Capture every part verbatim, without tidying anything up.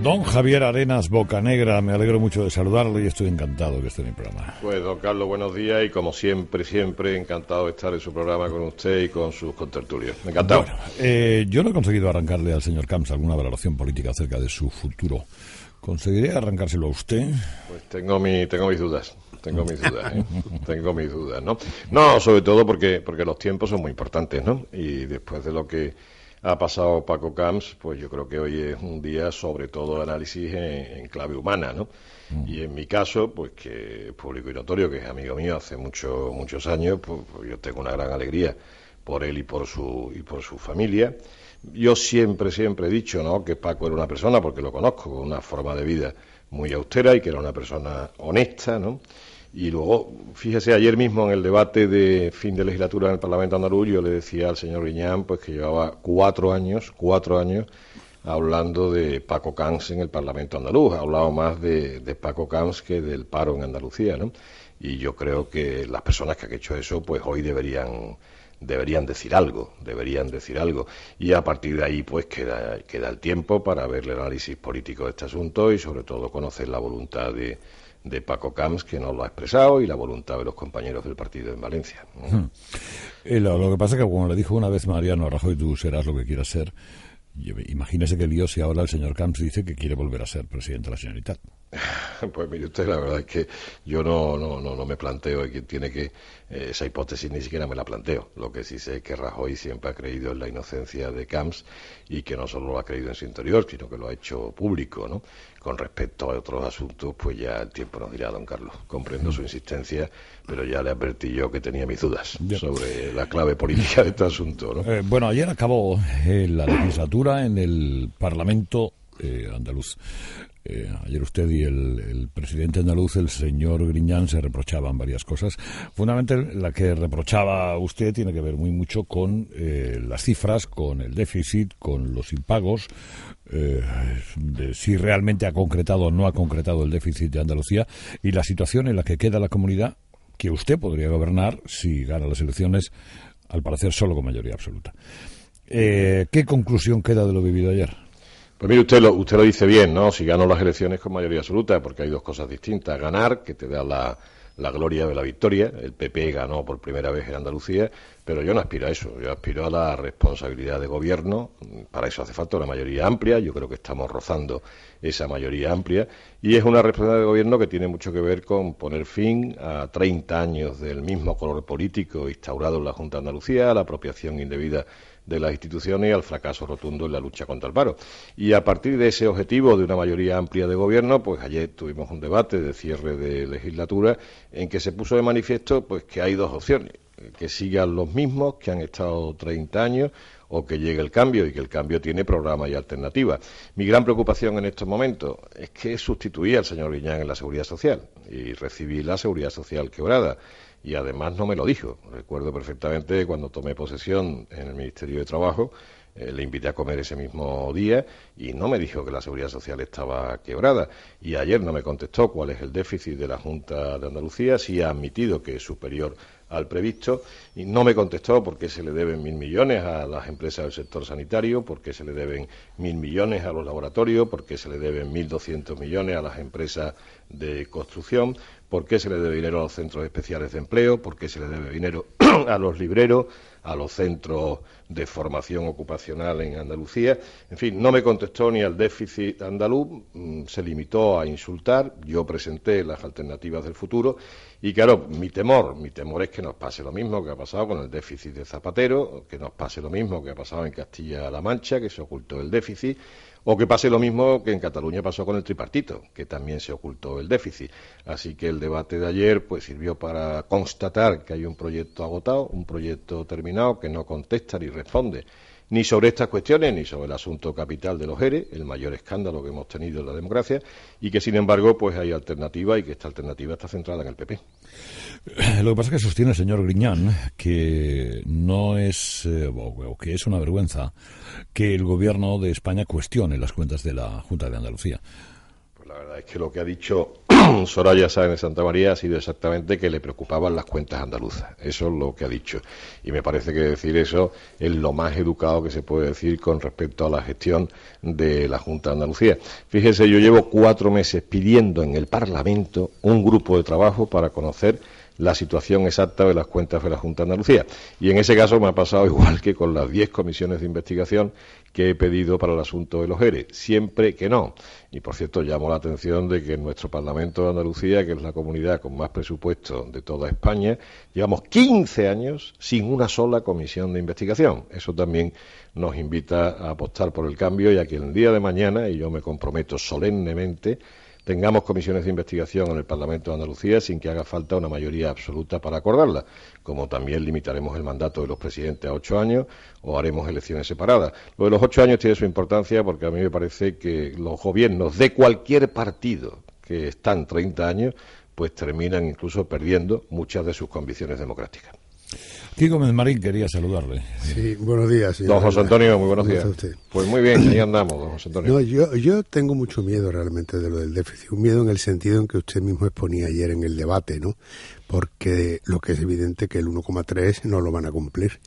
Don Javier Arenas Bocanegra, me alegro mucho de saludarlo y estoy encantado que esté en mi programa. Pues don Carlos, buenos días y como siempre, siempre encantado de estar en su programa con usted y con sus contertulios. Encantado. Bueno, eh, yo no he conseguido arrancarle al señor Camps alguna valoración política acerca de su futuro. ¿Conseguiré arrancárselo a usted? Pues tengo mi, tengo mis dudas. Tengo mis dudas, ¿eh? Tengo mis dudas, ¿no? No, sobre todo porque, porque los tiempos son muy importantes, ¿no? Y después de lo que ha pasado Paco Camps, pues yo creo que hoy es un día sobre todo de análisis en, en clave humana, ¿no? Mm. Y en mi caso, pues que es público y notorio, que es amigo mío hace mucho, muchos años, pues, pues yo tengo una gran alegría por él y por su, y por su familia. Yo siempre, siempre he dicho, ¿no?, que Paco era una persona, porque lo conozco, con una forma de vida muy austera y que era una persona honesta, ¿no? Y luego, fíjese, ayer mismo en el debate de fin de legislatura en el Parlamento andaluz, yo le decía al señor Griñán pues que llevaba cuatro años, cuatro años hablando de Paco Camps en el Parlamento andaluz. Ha hablado más de, de Paco Camps que del paro en Andalucía, ¿no? Y yo creo que las personas que han hecho eso, pues hoy deberían deberían decir algo, deberían decir algo. Y a partir de ahí, pues queda, queda el tiempo para ver el análisis político de este asunto y sobre todo conocer la voluntad de de Paco Camps, que nos lo ha expresado, y la voluntad de los compañeros del partido en Valencia. Hmm. Eh, lo, lo que pasa es que, como le dijo una vez Mariano Rajoy, tú serás lo que quieras ser. Imagínese que lío si ahora el señor Camps dice que quiere volver a ser presidente de la Generalitat. Pues mire usted, la verdad es que yo no no no, no me planteo y que tiene que eh, esa hipótesis ni siquiera me la planteo. Lo que sí sé es que Rajoy siempre ha creído en la inocencia de Camps y que no solo lo ha creído en su interior, sino que lo ha hecho público, ¿no? Con respecto a otros asuntos, pues ya el tiempo nos dirá, don Carlos. Comprendo su insistencia, pero ya le advertí yo que tenía mis dudas ya sobre la clave política de este asunto, ¿no? Eh, bueno, ayer acabó eh, la legislatura en el Parlamento eh, andaluz. Eh, ayer usted y el, el presidente andaluz, el señor Griñán, se reprochaban varias cosas. Fundamentalmente la que reprochaba usted tiene que ver muy mucho con eh, las cifras, con el déficit, con los impagos, eh, de si realmente ha concretado o no ha concretado el déficit de Andalucía y la situación en la que queda la comunidad que usted podría gobernar si gana las elecciones, al parecer solo con mayoría absoluta. Eh, ¿Qué conclusión queda de lo vivido ayer? Pues mire, usted lo, usted lo dice bien, ¿no? Si gano las elecciones con mayoría absoluta, porque hay dos cosas distintas. Ganar, que te da la, la gloria de la victoria. El P P ganó por primera vez en Andalucía, pero yo no aspiro a eso. Yo aspiro a la responsabilidad de gobierno. Para eso hace falta una mayoría amplia. Yo creo que estamos rozando esa mayoría amplia. Y es una responsabilidad de gobierno que tiene mucho que ver con poner fin a treinta años del mismo color político instaurado en la Junta de Andalucía, a la apropiación indebida de las instituciones y al fracaso rotundo en la lucha contra el paro. Y a partir de ese objetivo de una mayoría amplia de gobierno, pues ayer tuvimos un debate de cierre de legislatura en que se puso de manifiesto pues que hay dos opciones, que sigan los mismos que han estado treinta años o que llegue el cambio y que el cambio tiene programa y alternativa. Mi gran preocupación en estos momentos es que sustituí al señor Griñán en la Seguridad Social y recibí la Seguridad Social quebrada. Y además no me lo dijo. Recuerdo perfectamente cuando tomé posesión en el Ministerio de Trabajo, eh, le invité a comer ese mismo día y no me dijo que la Seguridad Social estaba quebrada. Y ayer no me contestó cuál es el déficit de la Junta de Andalucía, si ha admitido que es superior al previsto, y no me contestó por qué se le deben mil millones a las empresas del sector sanitario, por qué se le deben mil millones a los laboratorios, por qué se le deben mil doscientos millones a las empresas de construcción, por qué se le debe dinero a los centros especiales de empleo, por qué se le debe dinero a los libreros, a los centros de formación ocupacional en Andalucía. En fin, no me contestó ni al déficit andaluz, se limitó a insultar. Yo presenté las alternativas del futuro y, claro, mi temor, mi temor es que nos pase lo mismo que ha pasado con el déficit de Zapatero, que nos pase lo mismo que ha pasado en Castilla-La Mancha, que se ocultó el déficit, o que pase lo mismo que en Cataluña pasó con el tripartito, que también se ocultó el déficit. Así que el debate de ayer pues sirvió para constatar que hay un proyecto agotado, un proyecto terminado, que no contesta ni responde ni sobre estas cuestiones, ni sobre el asunto capital de los E R E, el mayor escándalo que hemos tenido en la democracia, y que sin embargo pues hay alternativa y que esta alternativa está centrada en el P P. Lo que pasa es que sostiene el señor Griñán que no es, eh, o que es una vergüenza que el gobierno de España cuestione las cuentas de la Junta de Andalucía. Pues la la verdad es que lo que ha dicho Soraya Sáenz de Santa María ha sido exactamente que le preocupaban las cuentas andaluzas. Eso es lo que ha dicho. Y me parece que decir eso es lo más educado que se puede decir con respecto a la gestión de la Junta de Andalucía. Fíjese, yo llevo cuatro meses pidiendo en el Parlamento un grupo de trabajo para conocer la situación exacta de las cuentas de la Junta de Andalucía. Y en ese caso me ha pasado igual que con las diez comisiones de investigación que he pedido para el asunto de los E R E, siempre que no. Y por cierto, llamo la atención de que en nuestro Parlamento de Andalucía, que es la comunidad con más presupuesto de toda España, llevamos quince años sin una sola comisión de investigación. Eso también nos invita a apostar por el cambio y a que el día de mañana, y yo me comprometo solemnemente, tengamos comisiones de investigación en el Parlamento de Andalucía sin que haga falta una mayoría absoluta para acordarla, como también limitaremos el mandato de los presidentes a ocho años o haremos elecciones separadas. Lo de los ocho años tiene su importancia porque a mí me parece que los gobiernos de cualquier partido que están treinta años, pues terminan incluso perdiendo muchas de sus convicciones democráticas. Aquí Gómez Marín quería saludarle. Sí, buenos días, señor. Don José Antonio, muy buenos días. ¿Cómo está usted? Pues muy bien, ahí andamos, don José Antonio. No, yo, yo tengo mucho miedo realmente de lo del déficit, un miedo en el sentido en que usted mismo exponía ayer en el debate, ¿no? Porque lo que es evidente que el uno coma tres no lo van a cumplir.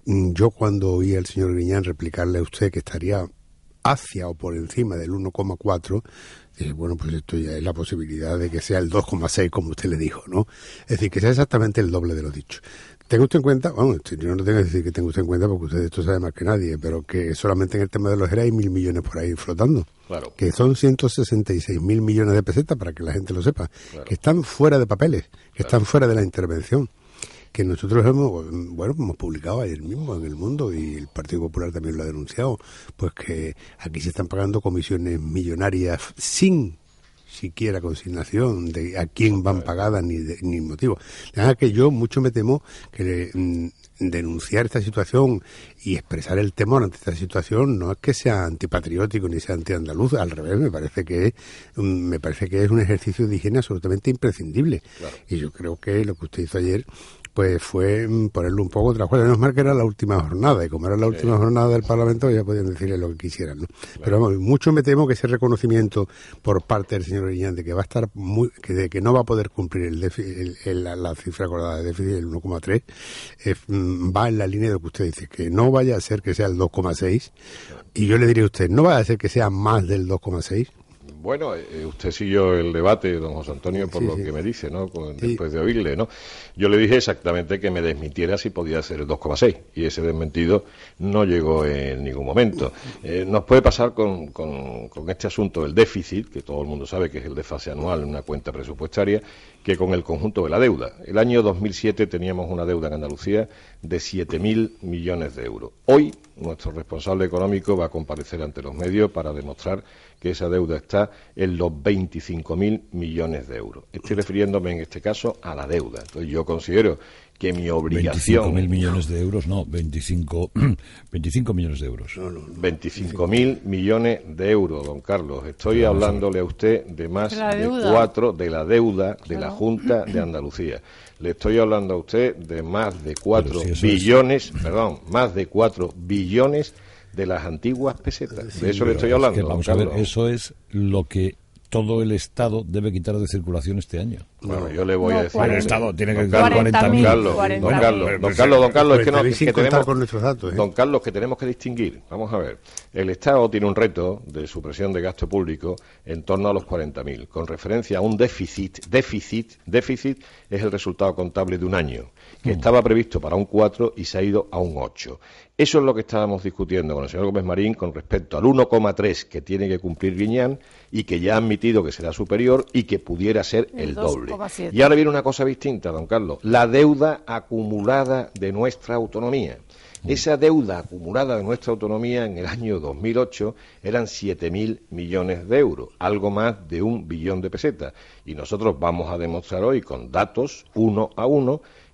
Yo cuando oí al señor Griñán replicarle a usted que estaría hacia o por encima del uno coma cuatro, dije, bueno, pues esto ya es la posibilidad de que sea el dos coma seis, como usted le dijo, ¿no? Es decir, que sea exactamente el doble de lo dicho. Tenga usted en cuenta, bueno, yo no tengo que decir que tenga usted en cuenta porque usted esto sabe más que nadie, pero que solamente en el tema de los E R E hay mil millones por ahí flotando. Claro. Que son ciento sesenta y seis mil millones de pesetas, para que la gente lo sepa, claro. Que están fuera de papeles, que claro. Están fuera de la intervención. Que nosotros hemos, bueno, hemos publicado ayer mismo en El Mundo y el Partido Popular también lo ha denunciado, pues que aquí se están pagando comisiones millonarias sin siquiera consignación de a quién van pagadas ni de, ni motivo. De manera que yo mucho me temo que mm, denunciar esta situación y expresar el temor ante esta situación no es que sea antipatriótico ni sea antiandaluz, al revés, me parece que es, me parece que es un ejercicio de higiene absolutamente imprescindible. Claro. Y yo creo que lo que usted hizo ayer pues fue ponerle un poco otra cosa. Menos mal que era la última jornada, y como era la última sí. jornada del Parlamento, ya podían decirle lo que quisieran, ¿no? Claro. Pero vamos, mucho me temo que ese reconocimiento por parte del señor Griñán de que va a estar muy, que de que no va a poder cumplir el, el, el la, la cifra acordada de déficit del uno coma tres, eh, va en la línea de lo que usted dice, que no vaya a ser que sea el dos coma seis, y yo le diría a usted, no vaya a ser que sea más del dos coma seis. Bueno, eh, usted siguió el debate, don José Antonio, por sí, lo sí. que me dice, ¿no? Con, sí. Después de oírle, ¿no? Yo le dije exactamente que me desmintiera si podía ser el dos coma seis, y ese desmentido no llegó en ningún momento. Eh, nos puede pasar con, con, con este asunto del déficit, que todo el mundo sabe que es el desfase anual en una cuenta presupuestaria, que con el conjunto de la deuda. El año dos mil siete teníamos una deuda en Andalucía de siete mil millones de euros. Hoy, nuestro responsable económico va a comparecer ante los medios para demostrar que esa deuda está en los veinticinco mil millones de euros. Estoy refiriéndome en este caso a la deuda. Entonces yo considero que mi obligación... veinticinco mil millones de euros, no, veinticinco, veinticinco millones de euros. No, no, no. veinticinco mil millones de euros, don Carlos. Estoy Pero hablándole a usted de más de, de cuatro, de la deuda de claro. la Junta de Andalucía. Le estoy hablando a usted de más de cuatro si billones, es... perdón, más de cuatro billones de las antiguas pesetas. Sí, de eso le estoy hablando. Es que, vamos a ver, eso es lo que todo el Estado debe quitar de circulación este año. Bueno, yo le voy no, a decir... El Estado tiene que quitar cuarenta mil. Don Carlos, don Carlos, don Carlos, don Carlos, es que, no, es que tenemos... Con nuestros datos, ¿eh? Don Carlos, que tenemos que distinguir. Vamos a ver. El Estado tiene un reto de supresión de gasto público en torno a los cuarenta mil, con referencia a un déficit. Déficit, déficit es el resultado contable de un año, que mm. estaba previsto para un cuatro y se ha ido a un ocho. Eso es lo que estábamos discutiendo con el señor Gómez Marín con respecto al uno coma tres que tiene que cumplir Griñán y que ya ha admitido que será superior y que pudiera ser el, el doble. Y ahora viene una cosa distinta, don Carlos, la deuda acumulada de nuestra autonomía. Esa deuda acumulada de nuestra autonomía en el año dos mil ocho eran siete mil millones de euros, algo más de un billón de pesetas. Y nosotros vamos a demostrar hoy con datos, uno a uno,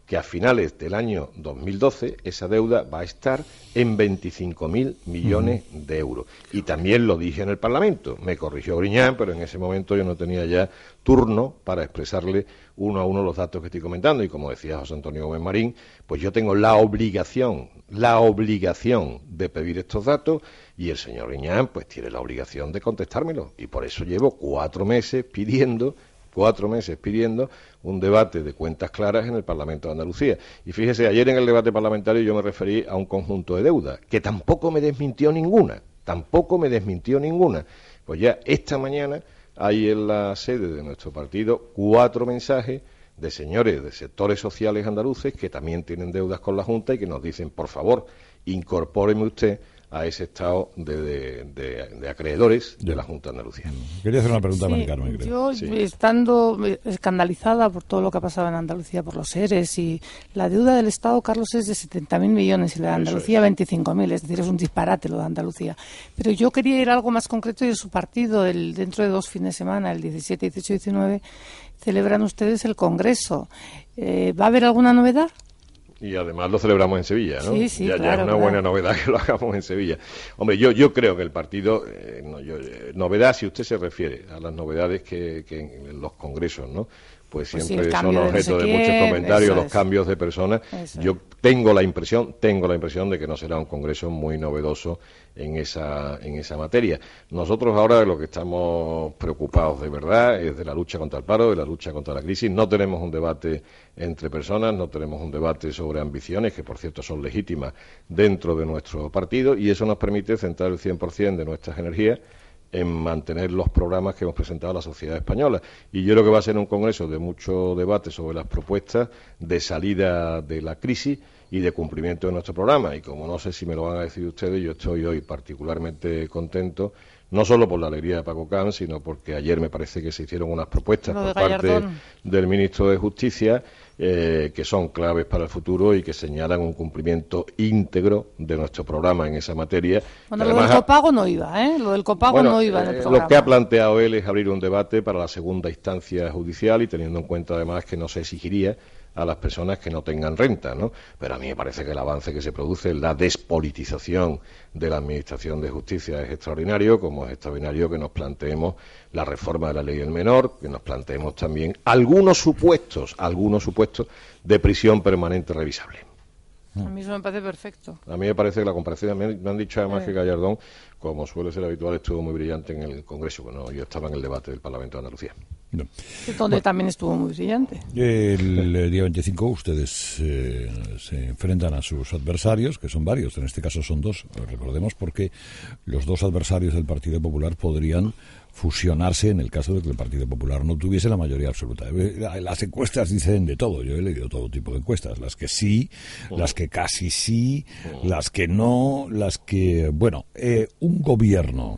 que a finales del año dos mil doce esa deuda va a estar en veinticinco mil millones de euros. Y también lo dije en el Parlamento, me corrigió Griñán, pero en ese momento yo no tenía ya turno para expresarle uno a uno los datos que estoy comentando, y como decía José Antonio Gómez Marín, pues yo tengo la obligación, la obligación de pedir estos datos, y el señor Griñán pues tiene la obligación de contestármelo, y por eso llevo cuatro meses pidiendo cuatro meses pidiendo un debate de cuentas claras en el Parlamento de Andalucía. Y fíjese, ayer en el debate parlamentario yo me referí a un conjunto de deudas, que tampoco me desmintió ninguna, tampoco me desmintió ninguna. Pues ya esta mañana hay en la sede de nuestro partido cuatro mensajes de señores de sectores sociales andaluces que también tienen deudas con la Junta y que nos dicen, por favor, incorpóreme usted a ese estado de, de, de, de acreedores de la Junta de Andalucía. Quería hacer una pregunta sí, a Mari Carmen, creo. Yo, sí. estando escandalizada por todo lo que ha pasado en Andalucía, por los ERES, y la deuda del Estado, Carlos, es de setenta mil millones y la de Andalucía veinticinco mil, es decir, es un disparate lo de Andalucía. Pero yo quería ir a algo más concreto, y de su partido, el, dentro de dos fines de semana, el diecisiete, dieciocho y diecinueve, celebran ustedes el Congreso. Eh, ¿Va a haber alguna novedad? Y además lo celebramos en Sevilla, ¿no? Sí, sí, ya, claro, ya es una claro. buena novedad que lo hagamos en Sevilla. Hombre, yo yo creo que el partido, eh, no, yo, eh, novedad, si usted se refiere a las novedades que, que en los congresos, ¿no? Pues siempre pues sí, son objeto de, no sé de muchos quién, comentarios, los es. cambios de personas. Eso yo es. tengo la impresión, tengo la impresión de que no será un congreso muy novedoso en esa en esa materia. Nosotros ahora lo que estamos preocupados de verdad es de la lucha contra el paro, de la lucha contra la crisis. No tenemos un debate entre personas, no tenemos un debate sobre ambiciones, que por cierto son legítimas dentro de nuestro partido, y eso nos permite centrar el cien por ciento de nuestras energías en mantener los programas que hemos presentado a la sociedad española. Y yo creo que va a ser un congreso de mucho debate sobre las propuestas de salida de la crisis y de cumplimiento de nuestro programa. Y como no sé si me lo van a decir ustedes, yo estoy hoy particularmente contento, no solo por la alegría de Paco Camps, sino porque ayer me parece que se hicieron unas propuestas por parte del ministro de Justicia eh, que son claves para el futuro y que señalan un cumplimiento íntegro de nuestro programa en esa materia. Bueno, lo del copago no iba, ¿eh? Lo del copago bueno, no iba en el eh, programa. Lo que ha planteado él es abrir un debate para la segunda instancia judicial, y teniendo en cuenta además que no se exigiría a las personas que no tengan renta, ¿no? Pero a mí me parece que el avance que se produce en la despolitización de la Administración de Justicia es extraordinario, como es extraordinario que nos planteemos la reforma de la ley del menor, que nos planteemos también algunos supuestos, algunos supuestos de prisión permanente revisable. A mí eso me parece perfecto. A mí me parece que la comparación, me han, me han dicho además eh. que Gallardón, como suele ser habitual, estuvo muy brillante en el Congreso. Bueno, yo estaba en el debate del Parlamento de Andalucía. No. Donde bueno, también estuvo muy brillante. El, el día veinticinco ustedes eh, se enfrentan a sus adversarios, que son varios, en este caso son dos, recordemos, porque los dos adversarios del Partido Popular podrían fusionarse en el caso de que el Partido Popular no tuviese la mayoría absoluta. Las encuestas dicen de todo, yo he leído todo tipo de encuestas, las que sí, oh. las que casi sí, oh. las que no, las que... Bueno, eh, un gobierno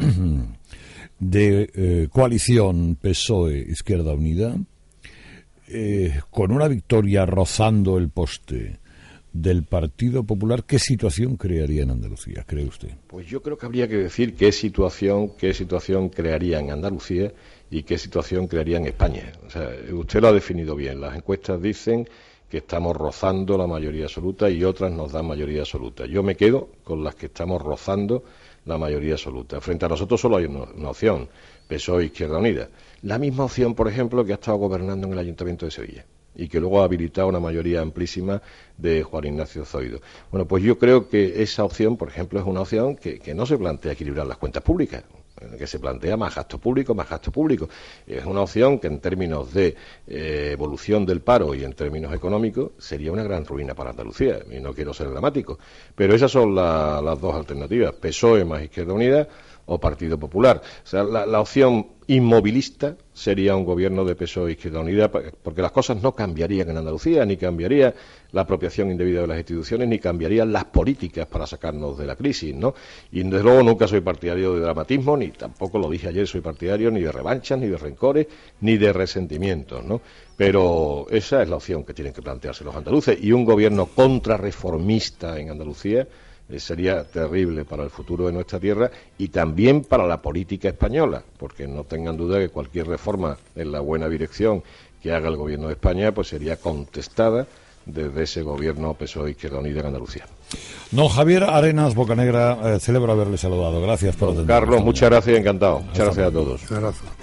de eh, coalición P S O E-Izquierda Unida, eh, con una victoria rozando el poste del Partido Popular, ¿qué situación crearía en Andalucía, cree usted? Pues yo creo que habría que decir qué situación, qué situación crearía en Andalucía y qué situación crearía en España. O sea, usted lo ha definido bien. Las encuestas dicen que estamos rozando la mayoría absoluta y otras nos dan mayoría absoluta. Yo me quedo con las que estamos rozando la mayoría absoluta. Frente a nosotros solo hay una, una opción, P S O E Izquierda Unida. La misma opción, por ejemplo, que ha estado gobernando en el Ayuntamiento de Sevilla y que luego ha habilitado una mayoría amplísima de Juan Ignacio Zoido. Bueno, pues yo creo que esa opción, por ejemplo, es una opción que, que no se plantea equilibrar las cuentas públicas, que se plantea más gasto público, más gasto público. Es una opción que en términos de eh, evolución del paro y en términos económicos sería una gran ruina para Andalucía, y no quiero ser dramático. Pero esas son la, las dos alternativas, P S O E más Izquierda Unida o Partido Popular. O sea, la, la opción inmovilista sería un gobierno de P S O E Izquierda Unida, porque las cosas no cambiarían en Andalucía, ni cambiaría la apropiación indebida de las instituciones, ni cambiarían las políticas para sacarnos de la crisis, ¿no? Y desde luego nunca soy partidario de dramatismo, ni tampoco lo dije ayer, soy partidario ni de revanchas, ni de rencores, ni de resentimientos, ¿no? Pero esa es la opción que tienen que plantearse los andaluces, y un gobierno contrarreformista en Andalucía sería terrible para el futuro de nuestra tierra y también para la política española, porque no tengan duda que cualquier reforma en la buena dirección que haga el gobierno de España pues sería contestada desde ese gobierno P S O E Izquierda Unida en Andalucía. Don Javier Arenas Bocanegra, eh, celebro haberle saludado. Gracias por atendernos. Carlos, muchas gracias, encantado. Muchas gracias a todos. Un abrazo.